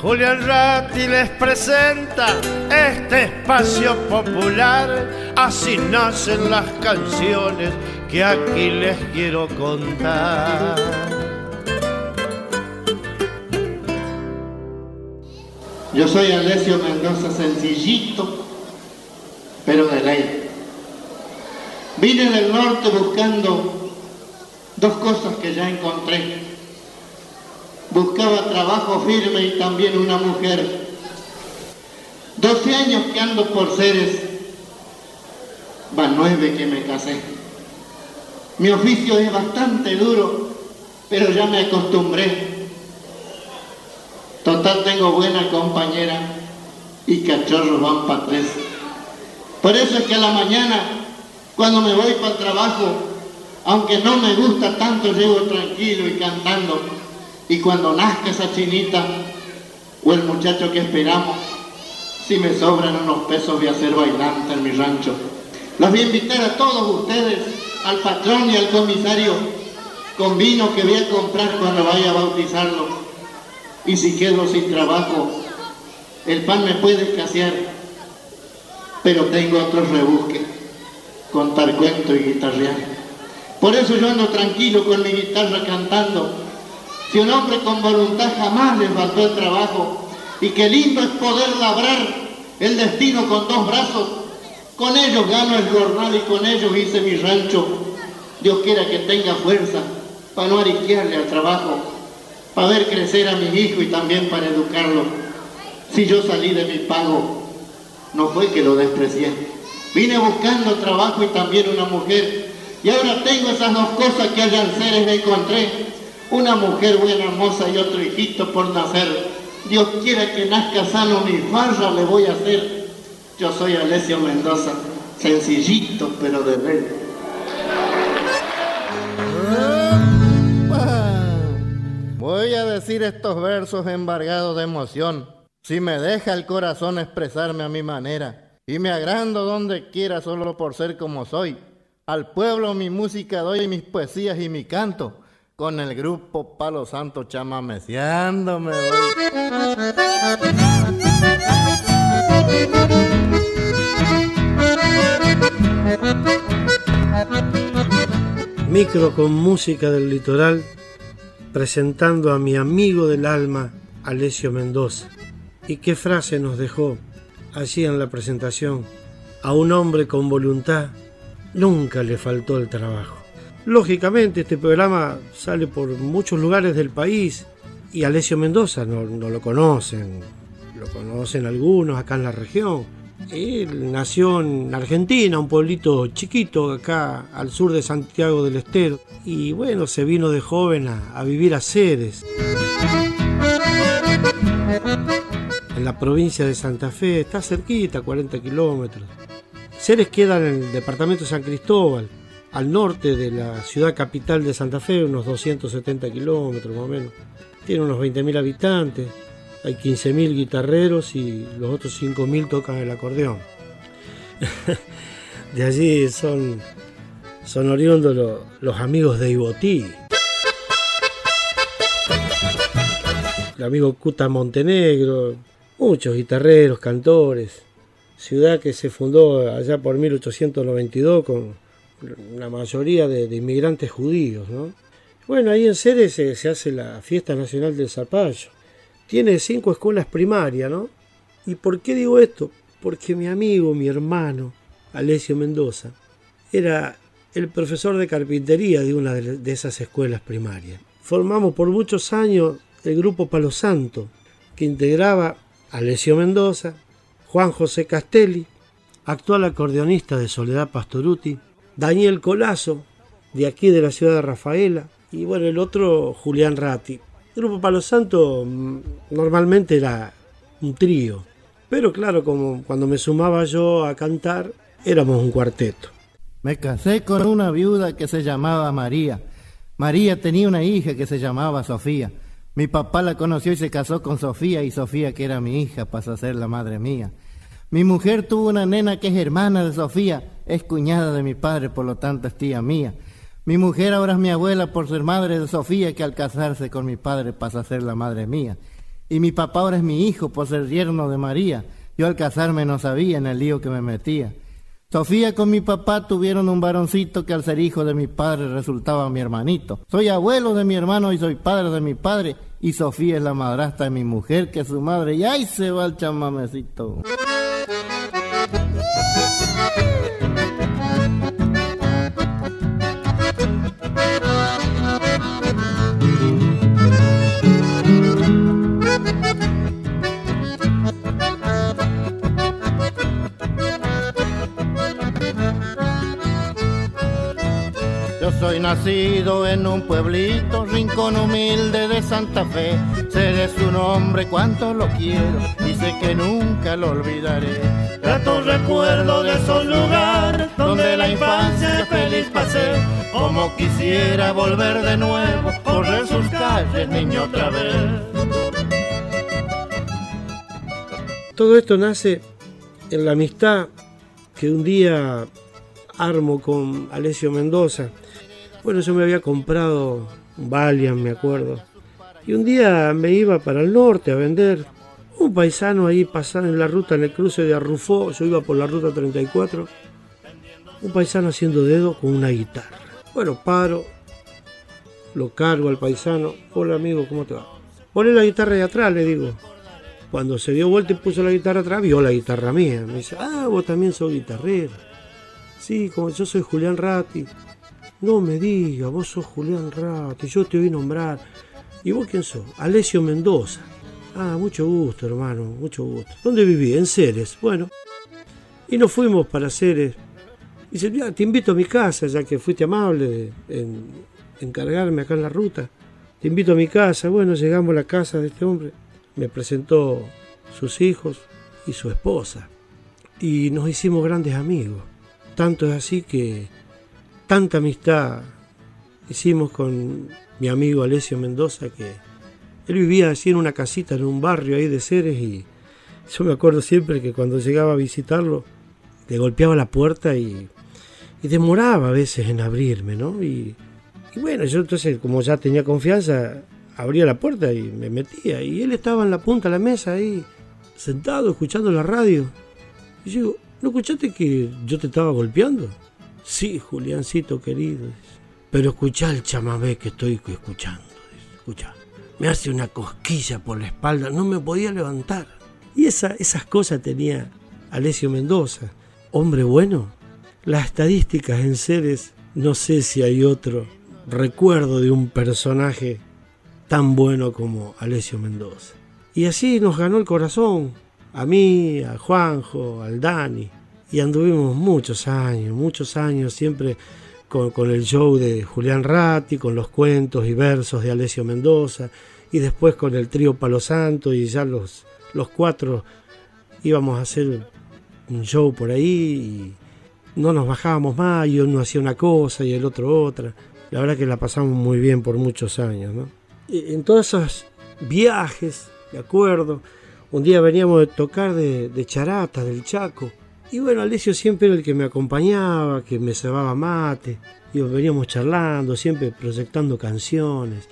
Julián Ratti les presenta este espacio popular. Así nacen las canciones que aquí les quiero contar. Yo soy Alessio Mendoza, sencillito, pero de ley. Vine del norte buscando dos cosas que ya encontré. Buscaba trabajo firme y también una mujer. 12 años que ando por Ceres, van 9 que me casé. Mi oficio es bastante duro, pero ya me acostumbré. Total, tengo buena compañera y cachorros van para 3. Por eso es que a la mañana, cuando me voy para el trabajo, aunque no me gusta tanto, llego tranquilo y cantando. Y cuando nazca esa chinita o el muchacho que esperamos, si me sobran unos pesos voy a hacer bailante en mi rancho. Los voy a invitar a todos ustedes, al patrón y al comisario, con vino que voy a comprar cuando vaya a bautizarlos. Y si quedo sin trabajo, el pan me puede escasear, pero tengo otros rebusques, contar cuento y guitarrear. Por eso yo ando tranquilo con mi guitarra cantando. Si un hombre con voluntad jamás le faltó el trabajo, y qué lindo es poder labrar el destino con 2 brazos, con ellos gano el jornal y con ellos hice mi rancho. Dios quiera que tenga fuerza para no ariquearle al trabajo, para ver crecer a mi hijo y también para educarlo. Si yo salí de mi pago, no fue que lo desprecié. Vine buscando trabajo y también una mujer, y ahora tengo esas 2 cosas que allá en Ceres me encontré. Una mujer buena, hermosa y otro hijito por nacer. Dios quiera que nazca sano, mi farra le voy a hacer. Yo soy Alessio Mendoza, sencillito pero de rey. Voy a decir estos versos embargados de emoción. Si me deja el corazón expresarme a mi manera, y me agrando donde quiera solo por ser como soy. Al pueblo mi música doy, mis poesías y mi canto. Con el grupo Palo Santo chamameciando me voy. Micro con música del litoral, presentando a mi amigo del alma, Alessio Mendoza. ¿Y qué frase nos dejó allí en la presentación? A un hombre con voluntad nunca le faltó el trabajo. Lógicamente este programa sale por muchos lugares del país y Alessio Mendoza no lo conocen algunos acá en la región. Él nació en Argentina, un pueblito chiquito acá al sur de Santiago del Estero, y bueno, se vino de joven a vivir a Ceres, en la provincia de Santa Fe. Está cerquita, 40 kilómetros. Ceres queda en el departamento de San Cristóbal, al norte de la ciudad capital de Santa Fe, unos 270 kilómetros más o menos. Tiene unos 20.000 habitantes, hay 15.000 guitarreros y los otros 5.000 tocan el acordeón. De allí son oriundos los amigos de Ibotí. El amigo Cuta Montenegro, muchos guitarreros, cantores. Ciudad que se fundó allá por 1892 con la mayoría de inmigrantes judíos, ¿no? Bueno, ahí en Ceres se hace la Fiesta Nacional del Zapallo. Tiene 5 escuelas primarias, ¿no? ¿Y por qué digo esto? Porque mi amigo, mi hermano, Alessio Mendoza, era el profesor de carpintería de una de esas escuelas primarias. Formamos por muchos años el grupo Palo Santo, que integraba a Alessio Mendoza, Juan José Castelli, actual acordeonista de Soledad Pastoruti, Daniel Colazo, de aquí de la ciudad de Rafaela, y bueno, el otro Julián Ratti. El grupo Palo Santo normalmente era un trío, pero claro, como cuando me sumaba yo a cantar, éramos un cuarteto. Me casé con una viuda que se llamaba María. María tenía una hija que se llamaba Sofía. Mi papá la conoció y se casó con Sofía, y Sofía, que era mi hija, pasó a ser la madre mía. Mi mujer tuvo una nena que es hermana de Sofía, es cuñada de mi padre, por lo tanto es tía mía. Mi mujer ahora es mi abuela por ser madre de Sofía, que al casarse con mi padre pasa a ser la madre mía. Y mi papá ahora es mi hijo por ser yerno de María. Yo al casarme no sabía en el lío que me metía. Sofía con mi papá tuvieron un varoncito que al ser hijo de mi padre resultaba mi hermanito. Soy abuelo de mi hermano y soy padre de mi padre. Y Sofía es la madrastra de mi mujer, que es su madre. Y ahí se va el chamamecito. Soy nacido en un pueblito, rincón humilde de Santa Fe. Seré su nombre cuanto lo quiero y sé que nunca lo olvidaré. Grato recuerdo de esos lugares donde la infancia feliz pasé. Como quisiera volver de nuevo, correr sus calles, niño, otra vez. Todo esto nace en la amistad que un día armo con Alessio Mendoza. Bueno, yo me había comprado un Valiant, me acuerdo. Y un día me iba para el norte a vender. Un paisano ahí pasando en la ruta, en el cruce de Arrufó, yo iba por la ruta 34. Un paisano haciendo dedo con una guitarra. Bueno, paro, lo cargo al paisano. Hola amigo, ¿cómo te va? Poné la guitarra ahí atrás, le digo. Cuando se dio vuelta y puso la guitarra atrás, vio la guitarra mía. Me dice, vos también sos guitarrero. Sí, como yo soy Julián Ratti. No me digas, vos sos Julián Ratti, yo te oí nombrar. ¿Y vos quién sos? Alessio Mendoza. Ah, mucho gusto, hermano, mucho gusto. ¿Dónde viví? En Ceres. Bueno, y nos fuimos para Ceres. Y dice, mira, te invito a mi casa, ya que fuiste amable en encargarme acá en la ruta. Te invito a mi casa. Bueno, llegamos a la casa de este hombre. Me presentó sus hijos y su esposa. Y nos hicimos grandes amigos. Tanto es así que tanta amistad hicimos con mi amigo Alessio Mendoza, que él vivía así en una casita en un barrio ahí de Ceres, y yo me acuerdo siempre que cuando llegaba a visitarlo le golpeaba la puerta y demoraba a veces en abrirme, ¿no? Y bueno, yo entonces, como ya tenía confianza, abría la puerta y me metía, y él estaba en la punta de la mesa ahí sentado escuchando la radio. Y yo digo, ¿no escuchaste que yo te estaba golpeando? Sí, Juliancito querido, pero escuchá el chamamé que estoy escuchando, escuchá. Me hace una cosquilla por la espalda, no me podía levantar. Y esas cosas tenía Alessio Mendoza, hombre bueno. Las estadísticas en Ceres, no sé si hay otro recuerdo de un personaje tan bueno como Alessio Mendoza. Y así nos ganó el corazón, a mí, a Juanjo, al Dani. Y anduvimos muchos años, siempre con el show de Julián Ratti, con los cuentos y versos de Alessio Mendoza, y después con el trío Palo Santo, y ya los cuatro íbamos a hacer un show por ahí, y no nos bajábamos más, y uno hacía una cosa y el otro otra. La verdad que la pasamos muy bien por muchos años, ¿no? Y en todos esos viajes, de acuerdo, un día veníamos de tocar de Charata, del Chaco. Y bueno, Alessio siempre era el que me acompañaba, que me cebaba mate, y veníamos charlando, siempre proyectando canciones.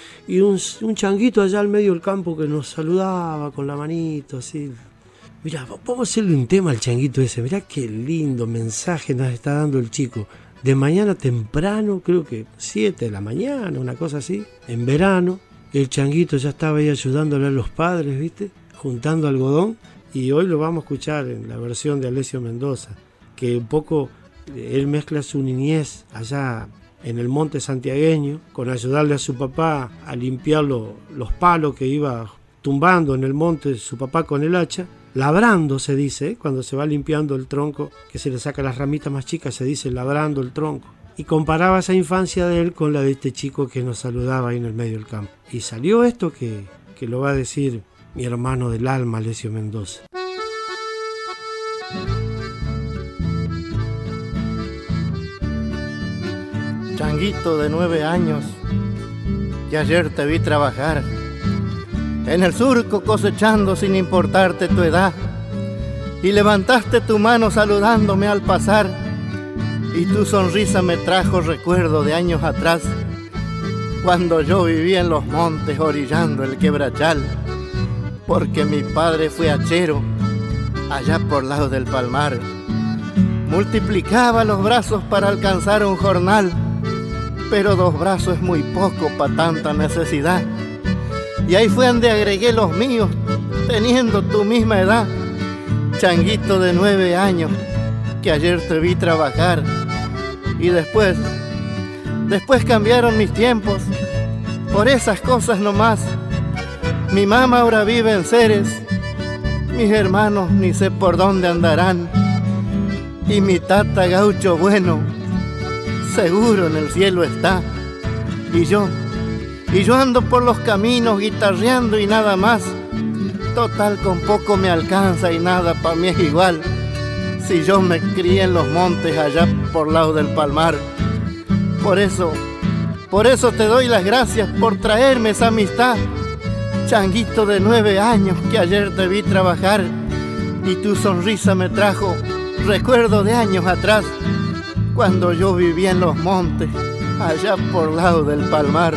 Y un changuito allá al medio del campo que nos saludaba con la manito, así. Mirá, vamos a hacerle un tema al changuito ese, mirá qué lindo mensaje nos está dando el chico. De mañana temprano, creo que 7 de la mañana, una cosa así, en verano, el changuito ya estaba ahí ayudándole a los padres, ¿viste? Juntando algodón. Y hoy lo vamos a escuchar en la versión de Alessio Mendoza, que un poco él mezcla su niñez allá en el monte santiagueño, con ayudarle a su papá a limpiar los palos que iba tumbando en el monte su papá con el hacha, labrando se dice, cuando se va limpiando el tronco, que se le saca las ramitas más chicas, se dice labrando el tronco. Y comparaba esa infancia de él con la de este chico que nos saludaba ahí en el medio del campo. Y salió esto que lo va a decir mi hermano del alma, Alessio Mendoza. Changuito de 9 años, que ayer te vi trabajar en el surco cosechando sin importarte tu edad, y levantaste tu mano saludándome al pasar, y tu sonrisa me trajo recuerdo de años atrás, cuando yo vivía en los montes orillando el quebrachal. porque mi padre fue hachero allá por lado del Palmar. Multiplicaba los brazos para alcanzar un jornal, pero 2 brazos es muy poco para tanta necesidad. Y ahí fue donde agregué los míos, teniendo tu misma edad. Changuito de 9 años, que ayer te vi trabajar. Y después cambiaron mis tiempos, por esas cosas nomás. Mi mamá ahora vive en Ceres, mis hermanos ni sé por dónde andarán. Y mi tata gaucho bueno, seguro en el cielo está. Y yo ando por los caminos guitarreando y nada más. Total, con poco me alcanza y nada pa' mí es igual. Si yo me crié en los montes allá por lado del Palmar. Por eso te doy las gracias por traerme esa amistad. Changuito de 9 años que ayer te vi trabajar, y tu sonrisa me trajo recuerdo de años atrás, cuando yo vivía en los montes allá por lado del Palmar.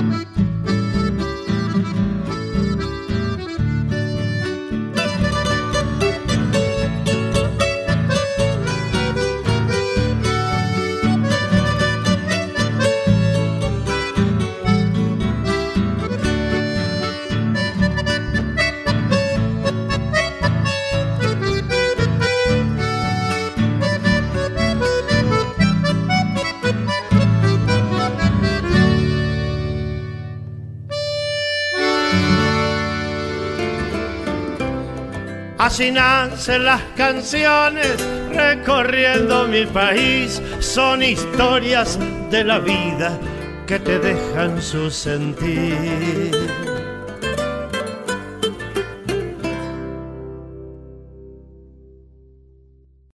Así nacen las canciones recorriendo mi país. Son historias de la vida que te dejan su sentir.